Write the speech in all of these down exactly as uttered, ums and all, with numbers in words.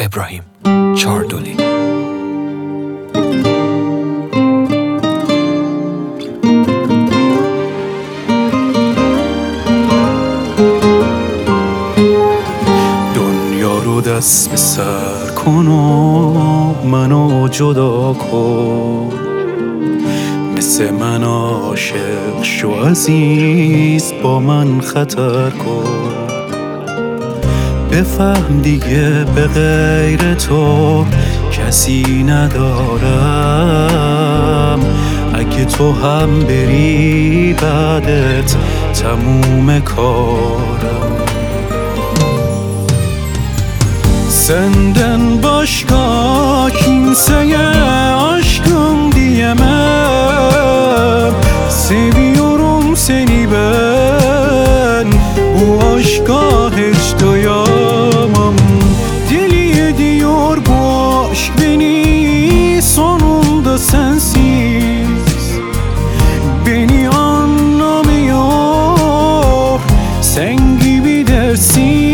ابراهیم چاردولی. دنیا رو دست به سر کن و منو جدا کن، مثل من عاشق شو عزیز، با من خطر کن. بفهم دیگه به غیر تو کسی ندارم، اگه تو هم بری بعدت تموم کارم. Senden başka kimseye aşkım diyemem. Seviyorum seni ben, bu aşka hiç doyamam. Deli ediyor bu aşk beni, sonunda sensiz. Beni anlamıyor, sen gibi dersiz.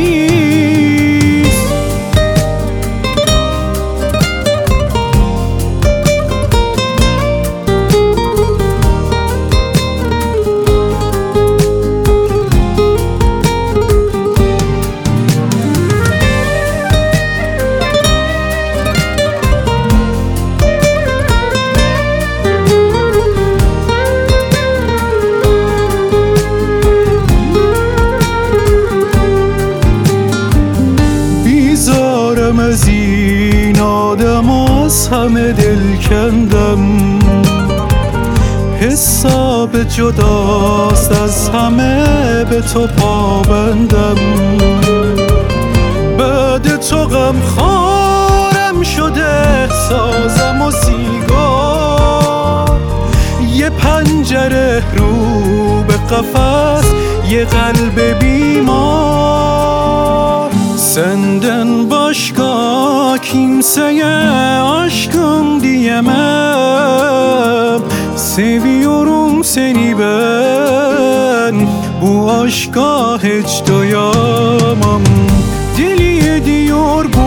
از این آدم از همه دل کندم، حساب جداست از همه به تو پابندم. بعد تو غم خارم شده سازم و سیگار، یه پنجره رو به قفس، یه قلب بیمار. Senden başka kimseye aşkım diyemem. Seviyorum seni ben, bu aşka hiç doyamam. Deli ediyor